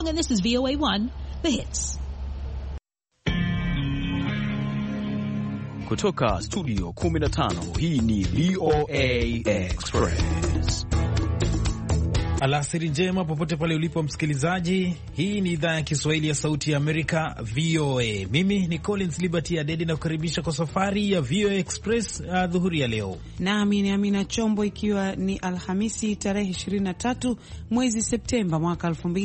And this is VOA1, The Hits. Kutoka studio 15, hii ni VOA Express. Alasiri njema popote pale ulipo msikilizaji. Hii ni idhaa ya Kiswahili ya Sauti ya Amerika, VOA. Mimi ni Collins Liberty Adede na kukaribisha kwa safari ya VOA Express dhuhuri ya leo. Nami ni Amina Chombo, ikiwa ni Alhamisi tarehe 23 mwezi Septemba mwaka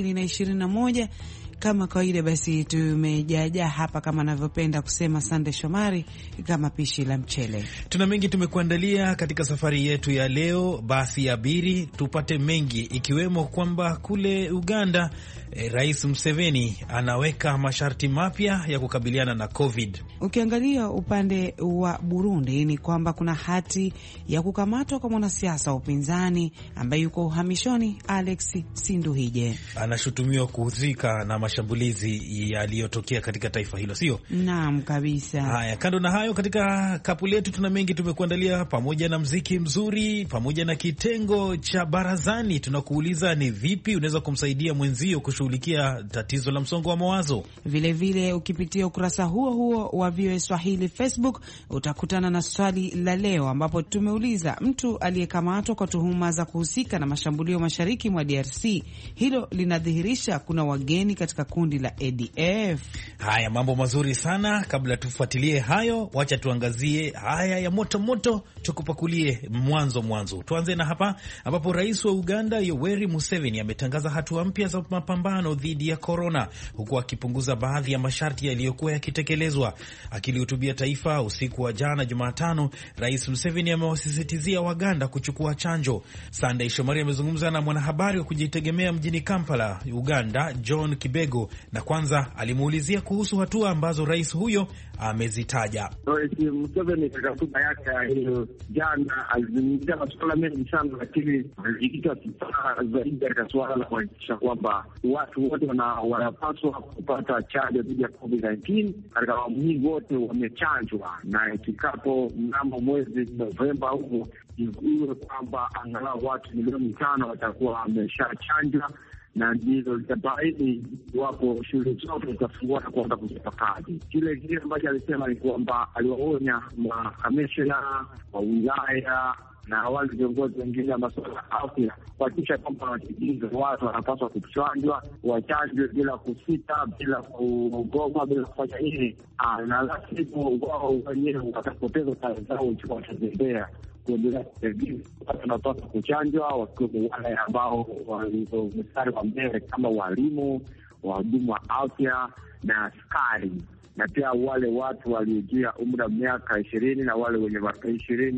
2021. Kama kawaida basi tumejaja hapa kama anavyopenda kusema Sande Shomari, kama pishi la mchele. Tuna mengi tumekuandalia katika safari yetu ya leo, basi abiri tupate mengi, ikiwemo kwamba kule Uganda Rais Museveni anaweka masharti mapya ya kukabiliana na COVID. Ukiangalia upande wa Burundi ni kwamba kuna hati ya kukamatwa kwa mwanasiasa wa upinzani ambaye yuko uhamishoni, Alex Sinduhije. Anashutumiwa kuhusika na mashambulizi yaliyotokea katika taifa hilo, sio? Naam kabisa. Haya, kando na hayo, katika kapu letu tuna mengi tumekuandalia, pamoja na mziki mzuri, pamoja na kitengo cha barazani. Tunakuuliza ni vipi unaweza kumsaidia mwenzio kushughulikia tatizo la msongo wa mawazo. Vile vile ukipitia ukurasa huo wa VOA Swahili Facebook utakutana na swali la leo, ambapo tumeuliza mtu aliyekamatwa kwa tuhuma za kuhusika na mashambulio mashariki mwa DRC, hilo linadhihirisha kuna wageni katika kundi la ADF. Haya, mambo mazuri sana. Kabla tufuatilie hayo, wacha tuangazie haya ya moto moto, tukupakulie mwanzo. Tuanze na hapa ambapo Rais wa Uganda Yoweri Museveni ametangaza hatua mpya za mapambano dhidi ya corona, huku akipunguza baadhi ya masharti yaliyokuwa yakitekelezwa. Akilihutubia taifa usiku wa jana Jumatano, Rais Museveni amewasisitizia Waganda kuchukua chanjo. Sunday Shomari amezungumza na mwanahabari wa kujitegemea mjini Kampala, Uganda, John Kibego, na kwanza alimuulizia kuhusu hatua ambazo rais huyo amezitaja. Rais Museveni katika hotuba yake hiyo jana alizungumzia masuala mengi sana, lakini alijikita zaidi katika suala la kuhakikisha kwamba watu wote wanapaswa kupata chanjo dhidi ya COVID-19. Katika awamu hii wote wamechanjwa, na ifikapo mnamo mwezi Novemba huko iwe kwamba angalau watu milioni 5 watakuwa wameshachanjwa, na ndizo zitabaini iwapo shule zote zitafungua na kuanza kuchapa kazi. Kile ambacho alisema ni kwamba aliwaonya makamishna wa wilaya na wale viongozi wengine wa masuala ya afya kuhakikisha kwamba wanatimiza watu wanapaswa kuchanjwa, wachanjwe bila kusita, bila kugoma, bila kufanya nini, na lazima wao wenyewe watapoteza kazi zao ikiwa watazembea kuendelea kusaidia watu wanapaswa kuchanjwa, wakiwemo wale ambao walio mstari wa mbele kama walimu, wahudumu wa afya na askari, na pia wale watu waliojia umri wa miaka 20 na wale wenye miaka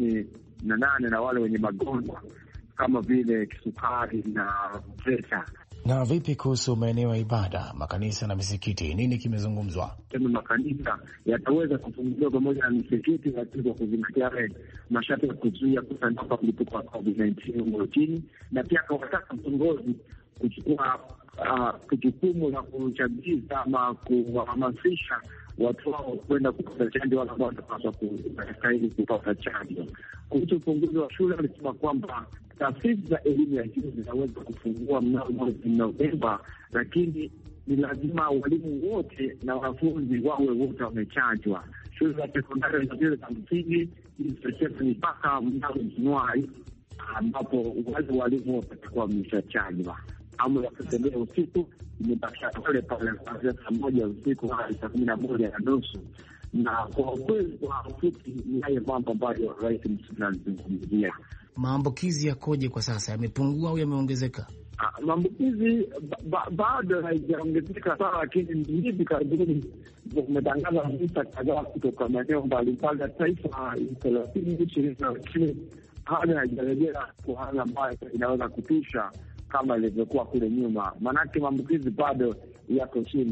28 na wale wenye magonjwa kama vile kisukari na presha. Na vipi kuhusu maeneo ya ibada, makanisa na misikiti, nini kimezungumzwa? Makanisa yataweza kufunguliwa pamoja na misikiti, lakini kwa kuzingatia masharti ya kuzuia kusambaa kwa mlipuko wa COVID-19 nchini, na pia kawataka viongozi kuchukua jukumu la kuchagiza ama kuhamasisha watu wao kwenda kupata chanjo, wale ambao wanapaswa kustahili kupata chanjo. Kuhusu ufunguzi wa shule, alisema kwamba taasisi za elimu ya juu zinaweza kufungua mnamo mwezi Novemba, lakini ni lazima walimu wote na wanafunzi wawe wote wamechanjwa. Shule za sekondari na zile za msingi ni mpaka mnamo Januari, ambapo wale walimu watakuwa wameshachanjwa. Amri ya kutembea usiku imebakia pale kuanzia saa 1 usiku hadi saa 11:30. Na kwa kweli kwa ufupi ni hayo mambo ambayo Rais Museveni alizungumzia. Maambukizi yakoje kwa sasa, yamepungua au yameongezeka? Maambukizi bado haijaongezeka sana, lakini hivi karibuni umetangaza visa kadhaa kutoka maeneo mbalimbali ya taifa 30-20, lakini hali haijarejea kwa hali ambayo inaweza kutisha kama ilivyokuwa kule nyuma. Maanake maambukizi bado yako chini,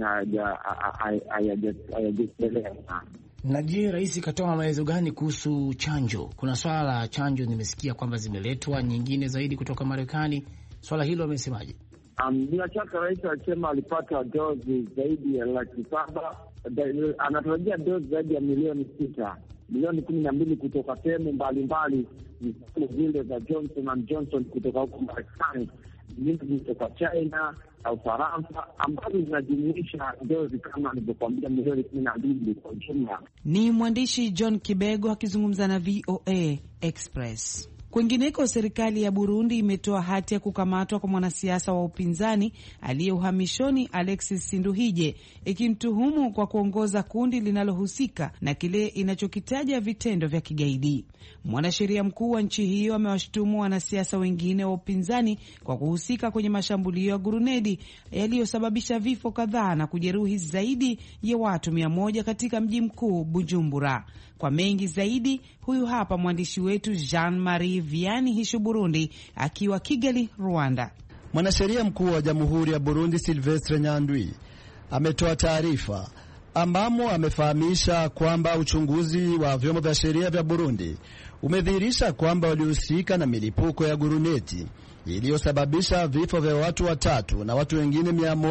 hayajaendelea sana. Na je, rais katoa maelezo gani kuhusu chanjo? Kuna swala la chanjo, nimesikia kwamba zimeletwa nyingine zaidi kutoka Marekani. Swala hilo amesemaje? Bila shaka rais alisema alipata dozi zaidi ya 700,000. Anatarajia dozi zaidi ya milioni 6, milioni 12 kutoka sehemu mbalimbali, vile za Johnson & Johnson kutoka huko Marekani, zingine zilitoka China na Ufaransa ambazo zinajumuisha dozi kama nilivyokuambia milioni 12 kwa jumla. Ni mwandishi John Kibego akizungumza na VOA Express. Kwingineko, serikali ya Burundi imetoa hati ya kukamatwa kwa mwanasiasa wa upinzani aliye uhamishoni Alexis Sinduhije, ikimtuhumu kwa kuongoza kundi linalohusika na kile inachokitaja vitendo vya kigaidi. Mwanasheria mkuu wa nchi hiyo amewashutumu wanasiasa wengine wa upinzani kwa kuhusika kwenye mashambulio ya gurunedi yaliyosababisha vifo kadhaa na kujeruhi zaidi ya watu 100 katika mji mkuu Bujumbura. Kwa mengi zaidi, huyu hapa mwandishi wetu Jean-Marie Vianney Hishu Burundi akiwa Kigali, Rwanda. Mwanasheria mkuu wa Jamhuri ya Burundi Silvestre Nyandwi ametoa taarifa ambamo amefahamisha kwamba uchunguzi wa vyombo vya sheria vya Burundi umedhihirisha kwamba walihusika na milipuko ya guruneti iliyosababisha vifo vya watu 3 na watu wengine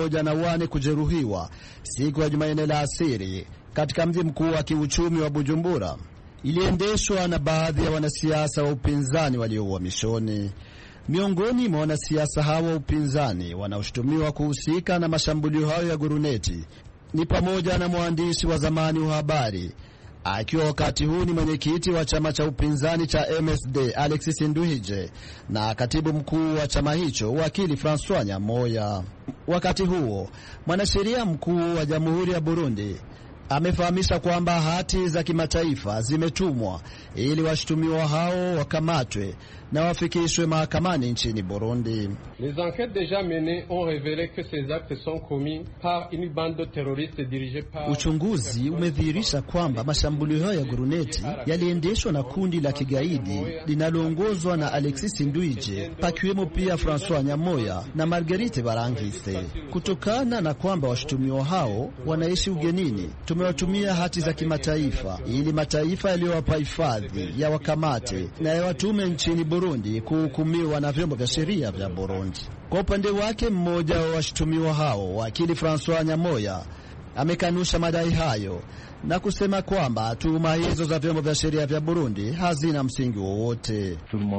104 kujeruhiwa siku ya Jumanne alasiri katika mji mkuu wa kiuchumi wa Bujumbura. Iliendeshwa na baadhi ya wanasiasa wa upinzani walio uhamishoni. Miongoni mwa wanasiasa hawa wa upinzani wanaoshutumiwa kuhusika na mashambulio hayo ya guruneti ni pamoja na mwandishi wa zamani wa habari akiwa wakati huu ni mwenyekiti wa chama cha upinzani cha MSD Alexis Sinduhije na katibu mkuu wa chama hicho wakili Francois Nyamoya. Wakati huo mwanasheria mkuu wa Jamhuri ya Burundi amefahamisha kwamba hati za kimataifa zimetumwa ili washutumiwa hao wakamatwe na wafikishwe mahakamani nchini Burundi. Les enquêtes déjà menées ont révélé que ces actes sont commis par une bande terroriste dirigée par... Uchunguzi umedhihirisha kwamba mashambulio hayo ya guruneti yaliendeshwa na kundi la kigaidi linaloongozwa na Alexis Sinduhije, pakiwemo pia Francois Nyamoya na Marguerite Barangise. Kutokana na kwamba washutumiwa hao wanaishi ugenini, tumewatumia hati za kimataifa ili mataifa yaliyowapa hifadhi ya wakamate na yawatume nchini Burundi kuhukumiwa na vyombo vya sheria vya Burundi. Kwa upande wake, mmoja wa washutumiwa hao, wakili Francois Nyamoya, amekanusha madai hayo na kusema kwamba tuhuma hizo za vyombo vya sheria vya Burundi hazina msingi wowote.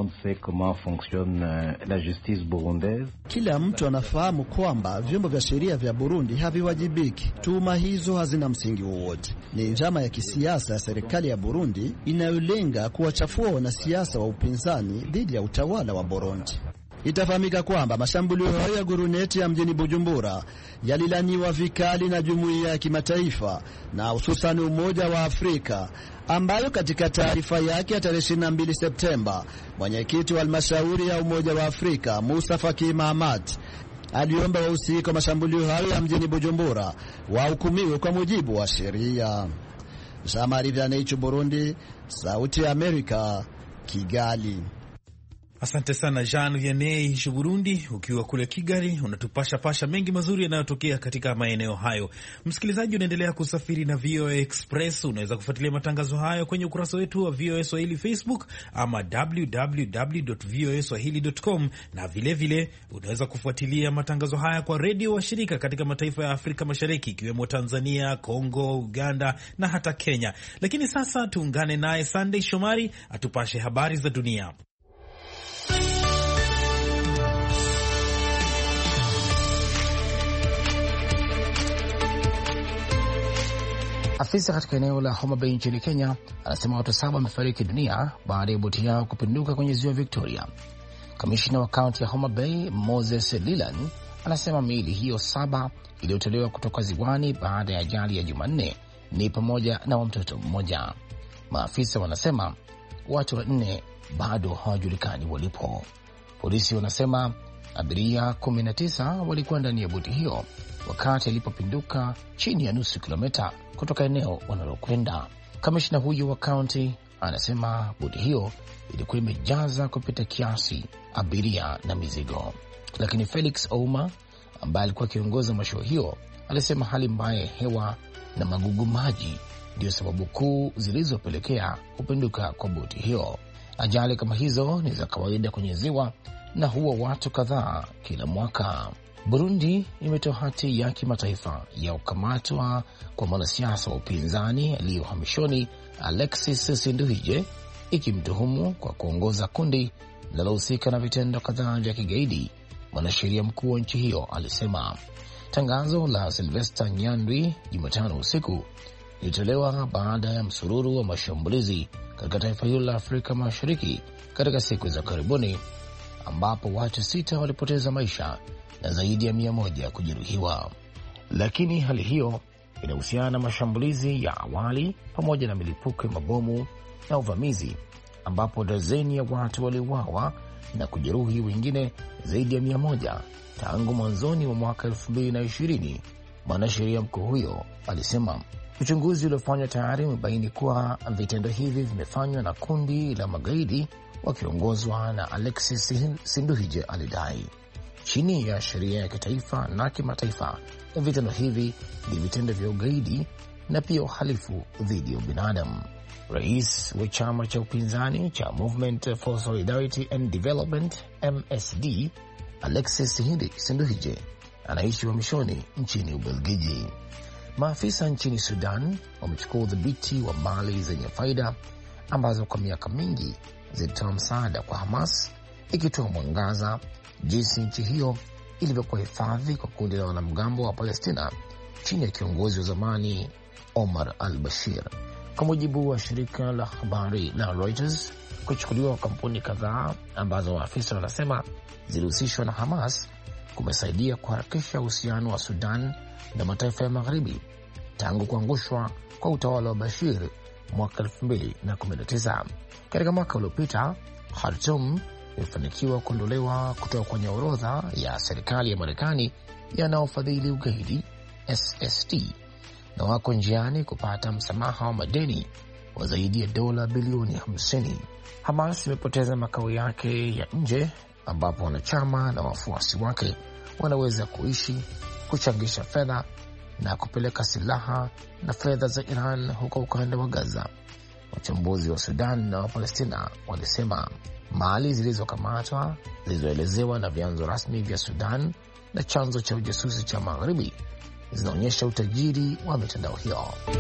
Kila mtu anafahamu kwamba vyombo vya sheria vya Burundi haviwajibiki. Tuhuma hizo hazina msingi wowote. Ni njama ya kisiasa ya serikali ya Burundi inayolenga kuwachafua wanasiasa wa upinzani dhidi ya utawala wa Burundi. Itafahamika kwamba mashambulio hayo ya guruneti ya mjini Bujumbura yalilaniwa vikali na jumuiya ya kimataifa na hususan Umoja wa Afrika, ambayo katika taarifa yake ya tarehe 22 Septemba mwenyekiti wa halmashauri ya Umoja wa Afrika Musa Faki Mahamat aliomba wahusika wa mashambulio hayo ya mjini Bujumbura wahukumiwe kwa mujibu wa sheria. Jean-Marie Vianney, Burundi, Sauti ya Amerika, Kigali. Asante sana Jean Vianney Hishu Burundi, ukiwa kule Kigali unatupasha pasha mengi mazuri yanayotokea katika maeneo hayo. Msikilizaji, unaendelea kusafiri na VOA Express. Unaweza kufuatilia matangazo hayo kwenye ukurasa wetu wa VOA Swahili Facebook ama www.voaswahili.com, na vilevile unaweza kufuatilia matangazo haya kwa redio wa shirika katika mataifa ya Afrika Mashariki ikiwemo Tanzania, Kongo, Uganda na hata Kenya. Lakini sasa tuungane naye Sunday Shomari atupashe habari za dunia. Afisa katika eneo la Homa Bay nchini Kenya anasema watu 7 wamefariki dunia baada ya boti yao kupinduka kwenye ziwa Victoria. Kamishina wa kaunti ya Homa Bay Moses Lilan anasema miili hiyo 7 iliyotolewa kutoka ziwani baada ya ajali ya Jumanne ni pamoja na wa mtoto mmoja. Maafisa wanasema watu 4 bado hawajulikani walipo. Polisi wanasema abiria 19 walikuwa ndani ya boti hiyo wakati ilipopinduka chini ya nusu kilomita kutoka eneo wanalokwenda. Kamishna huyo wa kaunti anasema boti hiyo ilikuwa imejaza kupita kiasi abiria na mizigo. Lakini Felix Ouma ambaye alikuwa akiongoza mashua hiyo alisema hali mbaya ya hewa na magugu maji ndio sababu kuu zilizopelekea kupinduka kwa boti hiyo. Ajali kama hizo ni za kawaida kwenye ziwa na huwa watu kadhaa kila mwaka. Burundi imetoa hati ya kimataifa ya kukamatwa kwa mwanasiasa wa upinzani aliyohamishoni Alexis Sinduhije, ikimtuhumu kwa kuongoza kundi linalohusika na vitendo kadhaa vya kigaidi. mwanasheria mkuu wa nchi hiyo alisema. Tangazo la Sylvester Nyandwi Jumatano usiku lilitolewa baada ya msururu wa mashambulizi katika taifa hilo la Afrika Mashariki katika siku za karibuni, ambapo watu 6 walipoteza maisha na zaidi ya 100 kujeruhiwa. Lakini hali hiyo inahusiana na mashambulizi ya awali pamoja na milipuko ya mabomu na uvamizi, ambapo dazeni ya watu waliuawa na kujeruhi wengine zaidi ya 100 tangu mwanzoni wa mwaka 2020. Mwanasheria mkuu huyo alisema uchunguzi uliofanywa tayari umebaini kuwa vitendo hivi vimefanywa na kundi la magaidi wakiongozwa na Alexis Sinduhije, alidai. Chini ya sheria ya kitaifa na kimataifa, vitendo hivi ni vitendo vya ugaidi na pia uhalifu dhidi ya binadamu. Rais wa chama cha upinzani cha Movement for Solidarity and Development MSD, Alexis Sinduhije, anaishi uhamishoni nchini Ubelgiji. Maafisa nchini Sudan wamechukua udhibiti wa mali zenye faida ambazo kwa miaka mingi zilitoa msaada kwa Hamas, ikitoa mwangaza jinsi nchi hiyo ilivyokuwa hifadhi kwa kundi la wanamgambo wa Palestina chini ya kiongozi wa zamani Omar al-Bashir. Kwa mujibu wa shirika la habari la Reuters, kuchukuliwa kwa kampuni kadhaa ambazo waafisa wanasema zilihusishwa na Hamas kumesaidia kuharakisha uhusiano wa Sudan na mataifa ya magharibi tangu kuangushwa kwa utawala wa Bashir mwaka 2019. Katika mwaka uliopita, Khartoum imefanikiwa kuondolewa kutoka kwenye orodha ya serikali ya Marekani yanaofadhili ugaidi SST, na wako njiani kupata msamaha wa madeni wa zaidi ya dola bilioni 50. Hamas imepoteza makao yake ya nje ambapo wanachama na wafuasi wake wanaweza kuishi, kuchangisha fedha na kupeleka silaha na fedha za Iran huko ukanda wa Gaza. Wachambuzi wa Sudan na wa Palestina walisema mali zilizokamatwa, zilizoelezewa na vyanzo rasmi vya Sudan na chanzo cha ujasusi cha magharibi, zinaonyesha utajiri wa mitandao hiyo.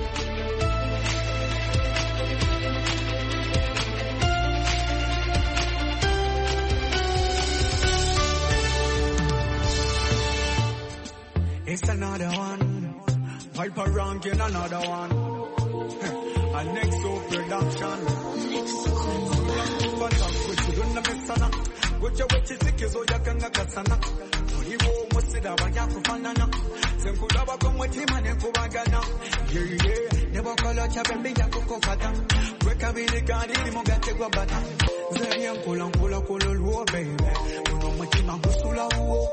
It's another one, Piper ranking another one, and next up production. Fantastic, which you don't miss sana. Which you watch it, kids, or you can get sana. Only one must sit down, you have fanana. Then could have come with him and go bagana. Yeah, never call out your baby, you could fata. Wake up in the garden, you get to go bata. Zerian kula luo baby. Uno mtima busula uo.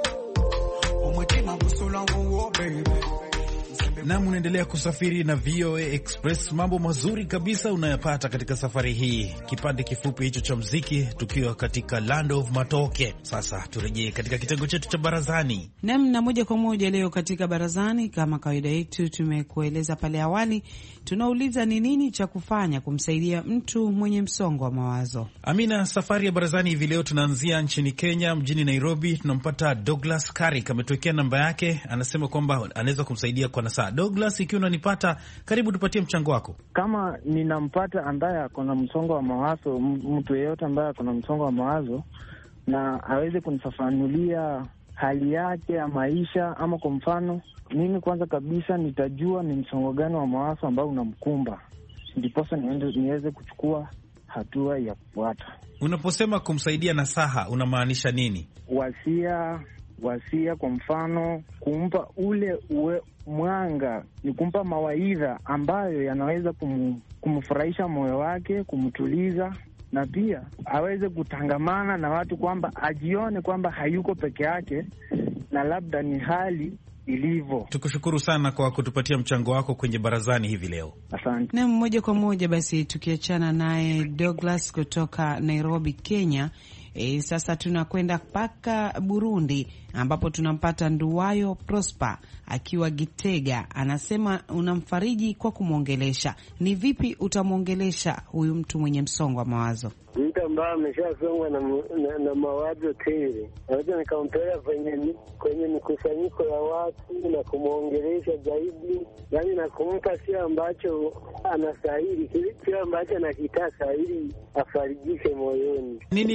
Na munaendelea kusafiri na VOA Express. Mambo mazuri kabisa unayapata katika safari hii. Kipande kifupi hicho cha muziki tukiwa katika Land of Matoke. Sasa turejee katika kitengo chetu cha barazani. Na moja kwa moja leo katika barazani, kama kawaida yetu tumekueleza pale awali, tunauliza ni nini cha kufanya kumsaidia mtu mwenye msongo wa mawazo. Amina, safari ya barazani hivi leo tunaanzia nchini Kenya, mjini Nairobi. Tunampata Douglas Karik, ametuwekea namba yake, anasema kwamba anaweza kumsaidia kwa nasaa. Douglas, ikiwa unanipata, karibu tupatie mchango wako. Kama ninampata ambaye ako na msongo wa mawazo, mtu yeyote ambaye ako na msongo wa mawazo, na aweze kunifafanulia hali yake ya maisha, ama kwa mfano mimi kwanza kabisa nitajua ni msongo gani wa mawazo ambao unamkumba, ndiposa niweze kuchukua hatua ya kufuata. Unaposema kumsaidia nasaha, unamaanisha nini? Wasia kwa mfano, kumpa ule mwanga, ni kumpa mawaidha ambayo yanaweza kumfurahisha moyo wake, kumtuliza, na pia aweze kutangamana na watu, kwamba ajione kwamba hayuko peke yake na labda ni hali ilivyo. Tukushukuru sana kwa kutupatia mchango wako kwenye barazani hivi leo. Asante. Na moja kwa moja basi tukiachana naye Douglas kutoka Nairobi, Kenya. Sasa tunakwenda mpaka Burundi ambapo tunampata Nduwayo Prosper akiwa Gitega. Anasema unamfariji kwa kumwongelesha. Ni vipi utamwongelesha huyu mtu mwenye msongo wa mawazo? Mtu ambaye ameshasongwa na mawazo tele, naweza nikampeleka kwenye mikusanyiko ya watu na kumwongelesha zaidi, yaani na kumpa sio ambacho anastahili, sio ambacho anakitaka, ili afarijike moyoni. Nini itakufanya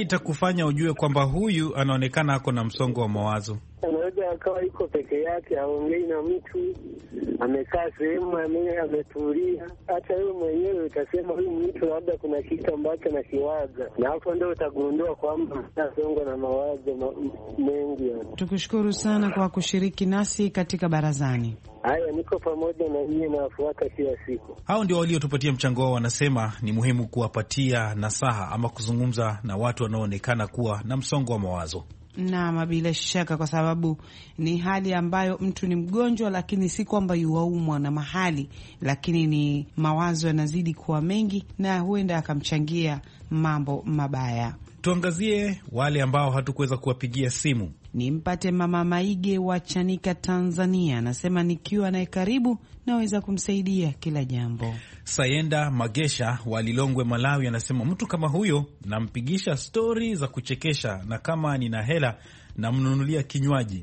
kufanya ujue kwamba huyu anaonekana ako na msongo wa mawazo? Anaweza akawa iko peke yake, aongei na mtu, amekaa sehemu ametulia. Hata wewe mwenyewe utasema huyu mtu labda kuna kitu ambacho nakiwaza, na hapo ndio utagundua kwamba msongo na mawazo mengi. Tukushukuru sana kwa kushiriki nasi katika barazani. Haya, niko pamoja na nyinyi, nafuata kila siku. Hao ndio waliotupatia mchango wao. Wanasema ni muhimu kuwapatia nasaha ama kuzungumza na watu wanaoonekana kuwa na msongo wa mawazo. Na bila shaka, kwa sababu ni hali ambayo mtu ni mgonjwa, lakini si kwamba yuwaumwa na mahali, lakini ni mawazo yanazidi kuwa mengi na huenda akamchangia mambo mabaya. Tuangazie wale ambao hatukuweza kuwapigia simu. Nimpate Mama Maige wa Chanika, Tanzania. Anasema nikiwa naye karibu naweza kumsaidia kila jambo. Sayenda Magesha wa Lilongwe, Malawi, anasema mtu kama huyo nampigisha stori za kuchekesha, na kama nina hela namnunulia kinywaji.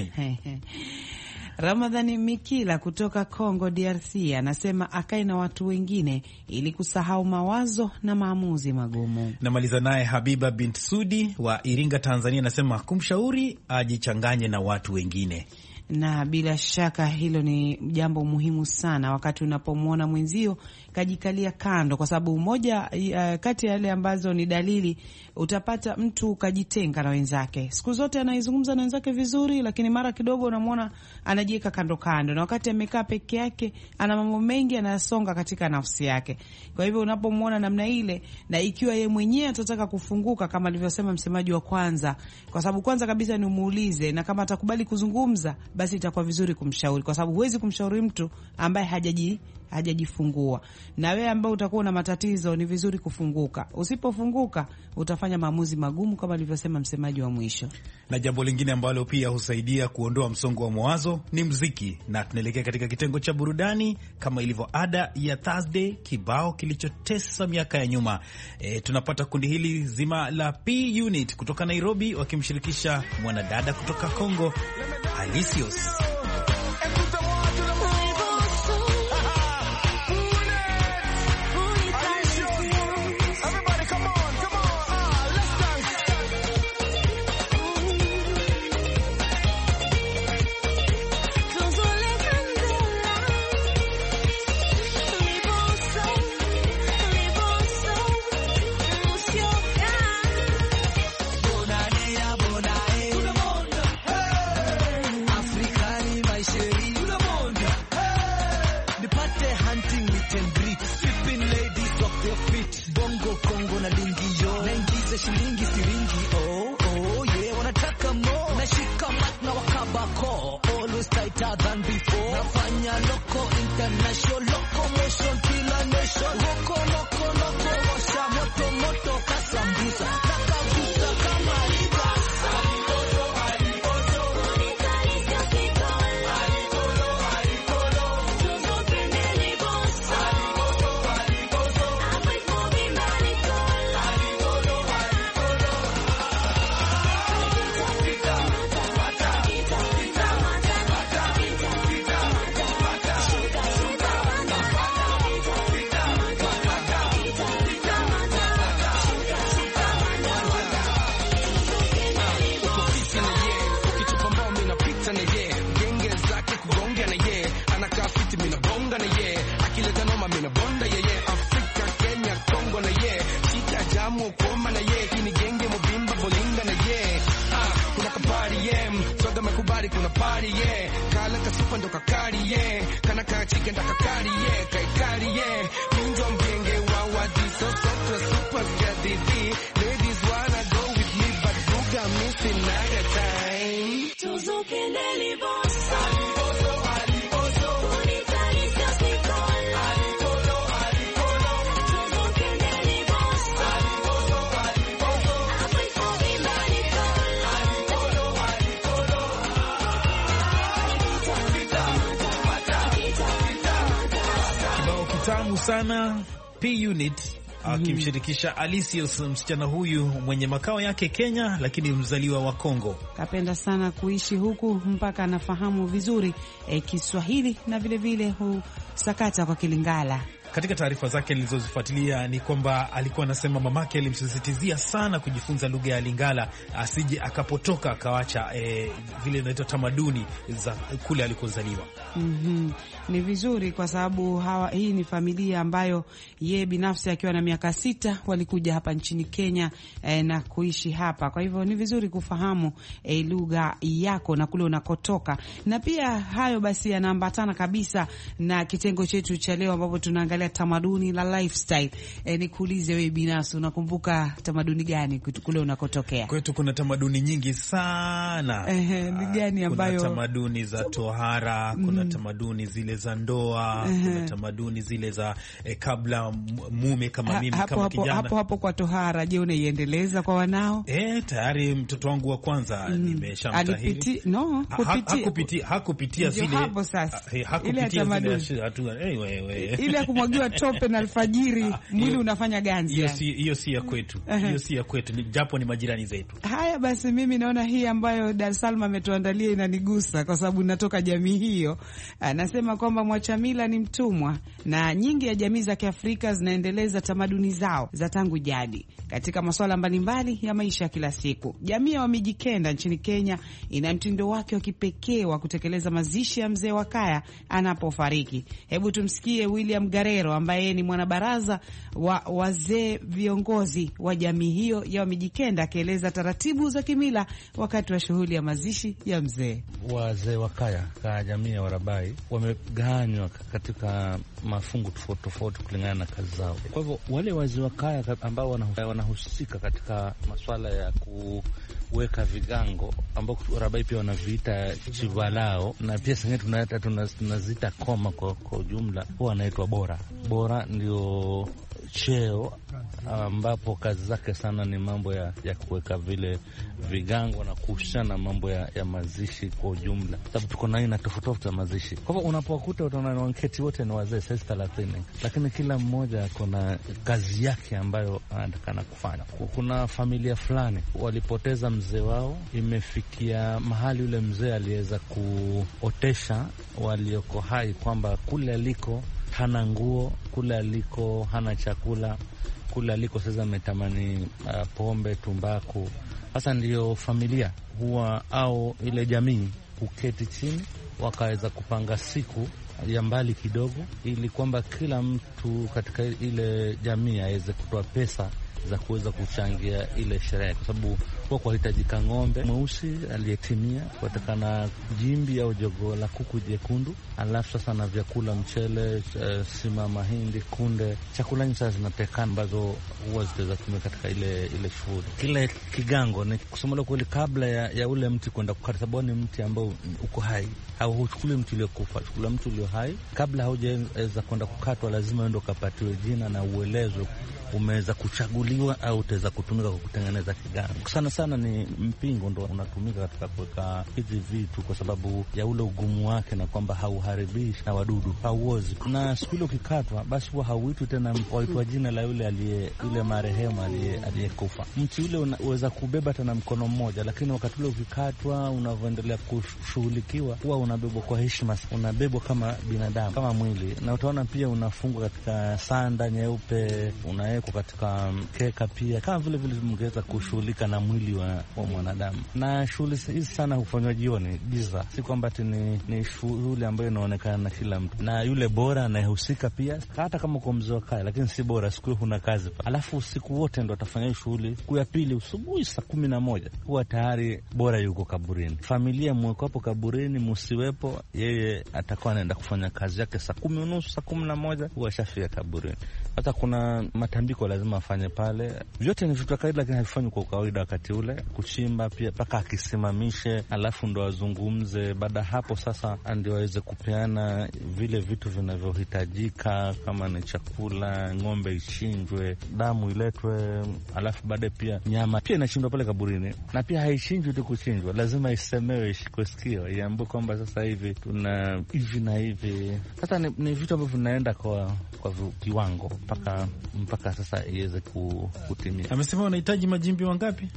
Ramadhani Mikila kutoka Congo DRC anasema akae na watu wengine ili kusahau mawazo na maamuzi magumu. Namaliza naye Habiba bint Sudi wa Iringa, Tanzania, anasema kumshauri ajichanganye na watu wengine. Na bila shaka hilo ni jambo muhimu sana wakati unapomwona mwenzio kajikalia kando, kwa sababu moja kati ya yale ambazo ni dalili, utapata mtu kajitenga na wenzake. Siku zote anaizungumza na wenzake vizuri, lakini mara kidogo unamwona anajiweka kando kando, na wakati amekaa peke yake ana mambo mengi anayasonga katika nafsi yake. Kwa hivyo unapomwona namna ile, na ikiwa yeye mwenyewe atataka kufunguka kama alivyosema msemaji wa kwanza, kwa sababu kwanza kabisa ni umuulize, na kama atakubali kuzungumza basi itakuwa vizuri kumshauri, kwa sababu huwezi kumshauri mtu ambaye hajajifungua. Na wewe ambao utakuwa na matatizo ni vizuri kufunguka. Usipofunguka utafanya maamuzi magumu kama alivyosema msemaji wa mwisho. Na jambo lingine ambalo pia husaidia kuondoa msongo wa mawazo ni muziki, na tunaelekea katika kitengo cha burudani kama ilivyo ada ya Thursday, kibao kilichotesa miaka ya nyuma. Tunapata kundi hili zima la P Unit kutoka Nairobi wakimshirikisha mwanadada kutoka Kongo, Alicious. Shilingi siringi, oh yeah, wanataka more. Nashika mat na wakabako, always tighter than before. Nafanya loco, international locomotion, kila nation. Loko, washa moto, moto, kasambusa. Nakagusa kama ribasa. Kuna party, yeah. Kala kasupa ndo kakari, yeah. Kana kachike nda kakari, yeah. Kaikari, yeah. Minjo mgenge wawadi, so super gadidi. Ladies wanna go with me, but buga missing naga time. Tuzo kendeli bossa. Tamu sana P Unit akimshirikisha Alicious, msichana huyu mwenye makao yake Kenya lakini mzaliwa wa Kongo. Kapenda sana kuishi huku mpaka anafahamu vizuri Kiswahili na vile vile husakata kwa Kilingala. Katika taarifa zake nilizozifuatilia ni kwamba alikuwa anasema mamake alimsisitizia sana kujifunza lugha ya Lingala, asije akapotoka akawacha vile inaitwa tamaduni za kule alikozaliwa. Ni vizuri kwa sababu hii ni familia ambayo yeye binafsi akiwa na miaka 6 walikuja hapa nchini Kenya na kuishi hapa. Kwa hivyo ni vizuri kufahamu lugha yako na kule unakotoka. Na pia hayo basi yanaambatana kabisa na kitengo chetu cha leo ambapo tunaangalia tamaduni la lifestyle. Nikuulize wewe binafsi, unakumbuka tamaduni gani kule unakotokea? Kwetu kuna tamaduni nyingi sana. Ni gani ambayo? Kuna tamaduni za tohara, kuna tamaduni zile za ndoa, kuna tamaduni zile za kabla mume kama mimi kama kijana. Hapo kwa tohara, je, unaiendeleza kwa wanao? Tayari mtoto wangu wa kwanza nimeshamtahiri. Hakupitia zile hapo sasa. Hakupitia zile hatua. Ile kumwagiwa tope na alfajiri mwili unafanya ganzi. Hiyo si ya kwetu. Hiyo si ya kwetu, japo ni majirani zetu. Haya basi, mimi naona hii ambayo Dar Salma ametuandalia inanigusa kwa sababu natoka jamii hiyo. Anasema kwamba mwachamila ni mtumwa, na nyingi ya jamii za Kiafrika zinaendeleza tamaduni zao za tangu jadi katika masuala mbalimbali ya maisha ya kila siku. Jamii ya Wamijikenda nchini Kenya ina mtindo wake wa kipekee wa kutekeleza mazishi ya mzee wa kaya anapofariki. Hebu tumsikie William Garero ambaye ni mwanabaraza wa wazee viongozi wa jamii hiyo ya Wamijikenda akieleza taratibu za kimila wakati wa shughuli ya mazishi ya mzee. Wazee wa kaya jamii ya Warabai wamegawanywa katika mafungu tofauti tofauti kulingana na kazi zao. Kwa hivyo wale wazee wa kaya ambao wanahusika katika masuala ya kuweka vigango ambao Warabai pia wanaviita chivalao, na pia sengine tunaziita koma kwa ujumla, huwa wanaitwa bora. Bora ndio cheo ambapo kazi zake sana ni mambo ya kuweka vile vigango na kuhusiana mambo ya mazishi kwa ujumla, sababu tuko na aina tofauti za mazishi. Kwa hivyo unapokuta utaona wanketi wote ni wazee sasa 30, lakini kila mmoja kuna kazi yake ambayo anatakana kufanya. Kuna familia fulani walipoteza mzee wao, imefikia mahali yule mzee aliweza kuotesha walioko hai kwamba kule aliko hana nguo, kule aliko hana chakula, kule aliko sasa ametamani pombe, tumbaku. Sasa ndiyo familia huwa au ile jamii kuketi chini wakaweza kupanga siku ya mbali kidogo, ili kwamba kila mtu katika ile jamii aweze kutoa pesa za kuweza kuchangia ile sherehe, kwa sababu kwa kuhitajika ng'ombe mweusi aliyetimia, kutakana jimbi au jogo la kuku jekundu, alafu sasa na vyakula, mchele, sima, mahindi, kunde, chakula nyingi sasa zinatekana ambazo huwa zitaweza kutumika katika ile shughuli. Kile kigango ni kusema kweli, kabla ya ule mti kwenda kukata, sababu ni mti ambao uko hai, au huchukuli mti uliokufa, chukula mti ulio hai. Kabla haujaweza kwenda kukatwa, lazima uende ukapatiwe jina na uelezwe umeweza kuchaguliwa au utaweza kutumika kwa kutengeneza kigango. Sana sana ni mpingo ndo unatumika katika kuweka hizi vitu, kwa sababu ya ule ugumu wake na kwamba hauharibishi na wadudu, hauozi. Na siku ile ukikatwa, basi huwa hauitwi tena, waitwa jina la yule yule marehemu aliyekufa. Mti ule unaweza kubeba tena mkono mmoja, lakini wakati ule ukikatwa, unavyoendelea kushughulikiwa, huwa unabebwa kwa heshima, unabebwa kama binadamu, kama mwili. Na utaona pia unafungwa katika sanda nyeupe, unawekwa katika keka pia, kama vile mngeweza kushughulika na mwili wa mwanadamu. Na shughuli hizi sana hufanywa jioni, giza, si kwamba ni shughuli ambayo inaonekana na kila mtu. Na yule bora anayehusika pia, hata kama kwa mzee wa kaya, lakini si bora, siku huna kazi pa. Alafu usiku wote ndo atafanya shughuli. Siku ya pili usubuhi saa 11 huwa tayari bora yuko kaburini. Familia mweko hapo kaburini, musiwepo, yeye atakuwa anaenda kufanya kazi yake saa 10:30, saa 11 huwa shafia kaburini. Hata kuna matambiko lazima afanye pale. Vyote ni vitu kawaida, lakini havifanywi kwa kawaida wakati ule. Kuchimba pia paka akisimamishe, alafu ndo azungumze. Baada hapo sasa ndio aweze kupeana vile vitu vinavyohitajika, kama ni chakula, ng'ombe ichinjwe, damu iletwe, alafu baadaye pia nyama pia inachinjwa pale kaburini. Na pia haichinjwi tu kuchinjwa, lazima isemewe, ishikwe sikio, iambiwe kwamba sasa hivi tuna hivi na hivi. Sasa ni vitu ambavyo vinaenda kwa kiwango mpaka sasa iweze kutimia. Amesema wanahitaji majimbi wangapi?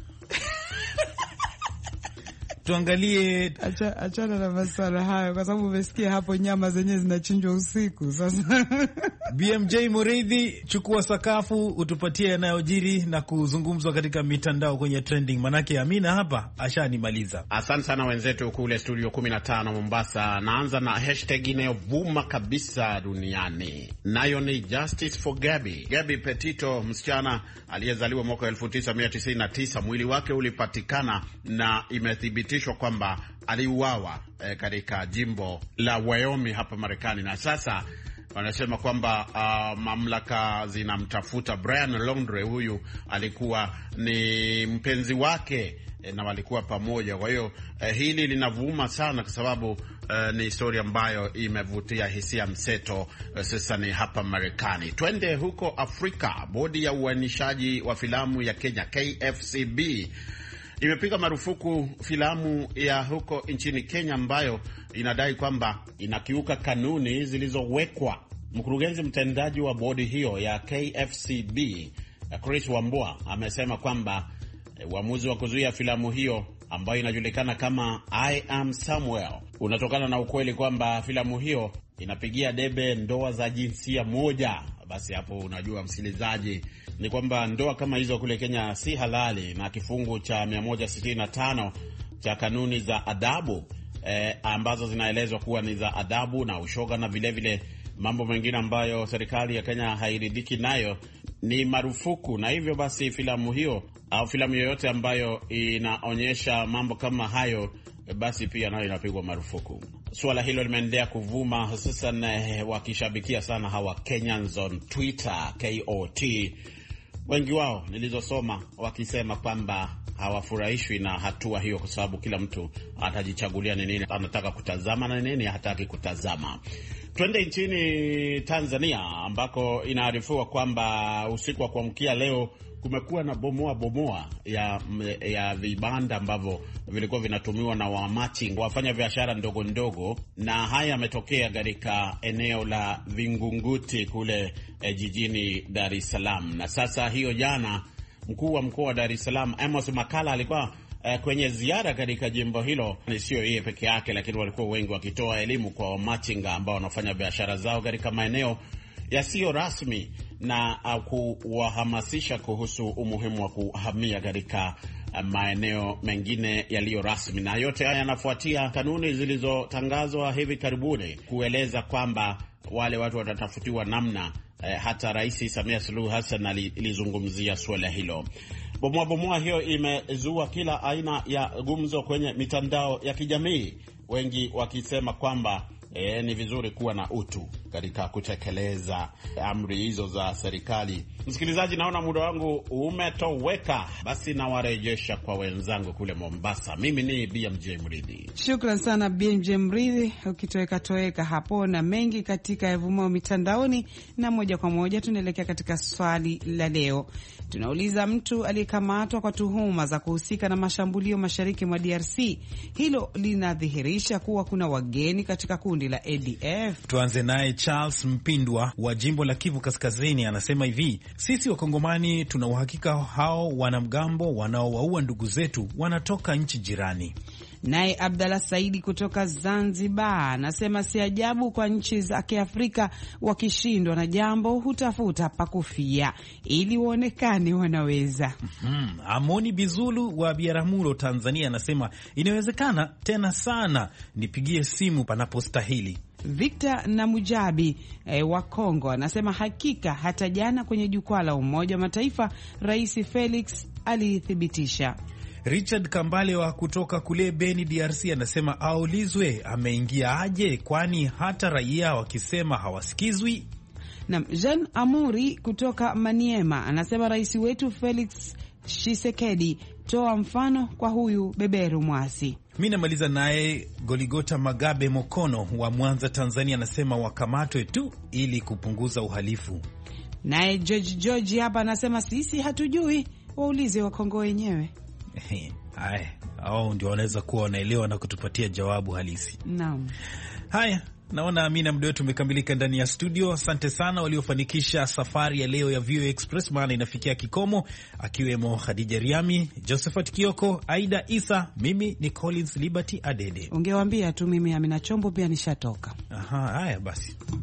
Tuangalie, achana na masuala hayo, kwa sababu umesikia hapo nyama zenyewe zinachinjwa usiku. Sasa BMJ Muridhi, chukua sakafu utupatie yanayojiri na kuzungumzwa katika mitandao kwenye trending, manake Amina hapa ashanimaliza. Asante sana wenzetu kule studio 15 Mombasa. Naanza na hashtag inayovuma kabisa duniani, nayo ni Justice for Gabby. Gabby Petito, msichana aliyezaliwa mwaka 1999, mwili wake ulipatikana na imethibitishwa kwamba aliuawa katika jimbo la Wyoming hapa Marekani, na sasa wanasema kwamba mamlaka zinamtafuta. Brian Laundrie, huyu alikuwa ni mpenzi wake na walikuwa pamoja. Kwa hiyo hili linavuma sana kwa sababu ni historia ambayo imevutia hisia mseto sasa ni hapa Marekani. Twende huko Afrika. Bodi ya uainishaji wa filamu ya Kenya, KFCB, imepiga marufuku filamu ya huko nchini Kenya ambayo inadai kwamba inakiuka kanuni zilizowekwa. Mkurugenzi mtendaji wa bodi hiyo ya KFCB, Chris Wambua, amesema kwamba uamuzi wa kuzuia filamu hiyo ambayo inajulikana kama I Am Samuel unatokana na ukweli kwamba filamu hiyo inapigia debe ndoa za jinsia moja. Basi hapo unajua msikilizaji, ni kwamba ndoa kama hizo kule Kenya si halali, na kifungu cha 165 cha kanuni za adabu ambazo zinaelezwa kuwa ni za adabu na ushoga na vile mambo mengine ambayo serikali ya Kenya hairidhiki nayo ni marufuku. Na hivyo basi filamu hiyo au filamu yoyote ambayo inaonyesha mambo kama hayo basi pia nayo inapigwa marufuku. Suala hilo limeendelea kuvuma, hususan wakishabikia sana hawa Kenyans on Twitter, KOT. Wengi wao nilizosoma wakisema kwamba hawafurahishwi na hatua hiyo, kwa sababu kila mtu atajichagulia ni nini anataka kutazama na nini hataki kutazama. Twende nchini Tanzania ambako inaarifiwa kwamba usiku wa kuamkia leo kumekuwa na bomoa ya vibanda ambavyo vilikuwa vinatumiwa na wamachinga, wafanya biashara ndogo ndogo, na haya yametokea katika eneo la Vingunguti kule jijini Dar es Salaam. Na sasa hiyo jana mkuu wa mkoa wa Dar es Salaam Amos Makala alikuwa kwenye ziara katika jimbo hilo. Ni sio yeye peke yake, lakini walikuwa wengi wakitoa elimu kwa wamachinga ambao wanafanya biashara zao katika maeneo yasiyo rasmi na kuwahamasisha kuhusu umuhimu wa kuhamia katika maeneo mengine yaliyo rasmi. Na yote haya yanafuatia kanuni zilizotangazwa hivi karibuni kueleza kwamba wale watu watatafutiwa namna. Hata Rais Samia Suluhu Hassan alizungumzia suala hilo. Bomoa hiyo imezua kila aina ya gumzo kwenye mitandao ya kijamii, wengi wakisema kwamba ni vizuri kuwa na utu katika kutekeleza amri hizo za serikali. Msikilizaji, naona muda wangu umetoweka, basi nawarejesha kwa wenzangu kule Mombasa. Mimi ni BMJ Mridhi. Shukran sana BMJ Mridhi, ukitoweka hapo na mengi katika yavumao mitandaoni. Na moja kwa moja tunaelekea katika swali la leo. Tunauliza, mtu aliyekamatwa kwa tuhuma za kuhusika na mashambulio mashariki mwa DRC, hilo linadhihirisha kuwa kuna wageni katika kundi la ADF? Tuanze naye Charles Mpindwa wa jimbo la Kivu Kaskazini, anasema hivi: sisi Wakongomani tuna uhakika hao wanamgambo wanaowaua ndugu zetu wanatoka nchi jirani. Naye Abdallah Saidi kutoka Zanzibar anasema si ajabu kwa nchi za Kiafrika wakishindwa na jambo hutafuta pakufia ili waonekane wanaweza. Amoni Bizulu wa Biaramuro, Tanzania anasema inawezekana tena sana, nipigie simu panapostahili. Victor na Mujabi wa Kongo anasema hakika hata jana kwenye jukwaa la Umoja wa Mataifa Rais Felix alithibitisha. Richard Kambale wa kutoka kule Beni, DRC anasema aulizwe ameingia aje, kwani hata raia wakisema hawasikizwi. Na Jean Amuri kutoka Maniema anasema rais wetu Felix Tshisekedi, toa mfano kwa huyu beberu mwasi. Mimi namaliza naye Goligota Magabe Mokono wa Mwanza, Tanzania anasema wakamatwe tu ili kupunguza uhalifu. Naye George hapa anasema sisi hatujui, waulize Wakongo wenyewe. Hao ndio wanaweza kuwa wanaelewa na kutupatia jawabu halisi. Naam. Haya, naona Amina, muda wetu umekamilika ndani ya studio. Asante sana waliofanikisha safari ya leo ya VOA Express, maana inafikia kikomo, akiwemo Khadija Riami, Josephat Kioko, Aida Isa, mimi ni Collins Liberty Adede. Ungewaambia tu mimi Amina Chombo pia nishatoka. Haya basi.